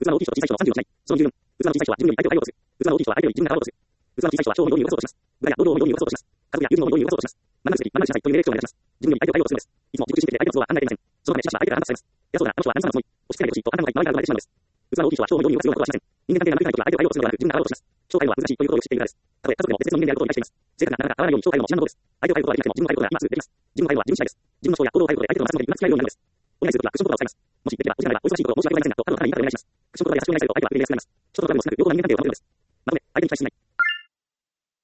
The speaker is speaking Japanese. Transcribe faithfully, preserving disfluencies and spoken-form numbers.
器の大きい人と小さい人の賛美をしない。その理由四、器の小さい人は自分より相手を対応する。器の大きい人は相手より自分が変わろうとする。器の小さい人は超を容易に動かそうとします。部下や労働を容易に動かそうとします。家族や友人を容易に動かそうとします。学ぶべき、学びしなさいという命令口調を流します。自分より相手を対応するのです。いつも自己中心的で相手の都合は考えていません。そのためしばしば相手が反発されます。偉そうだ、あの人は何様のつもり、押し付けないでほしいと頭の中に周りが生まれてしまうのです。器の大きい人は超を容易に動かすようなことはしません。人間関係が難しい時は相手を対応するのではなく自分が変わろうとします。超態度は難しいということをよく知っているからです。たとえ家族でも別々の人間であることを理解しています。性格がなかなか合わないように超態度も至難のことです。相手を対応することができなくても自分の態度が今すぐできます。自分の態度は自分次第です。自分の思想や行動を態度で相手と同じので今付き合えるようになるのです。お願いするときはクッション言葉を使います。もしできれば、お時間があればお忙しいことを申し訳ございませんがと角度の高い言い方でお願いします。クッション言葉で優しくお願いすると相手は受け入れやすくなります。ちょっと言葉でも少なく両方の人間関係を守るのです。まとめ、相手に期待しない。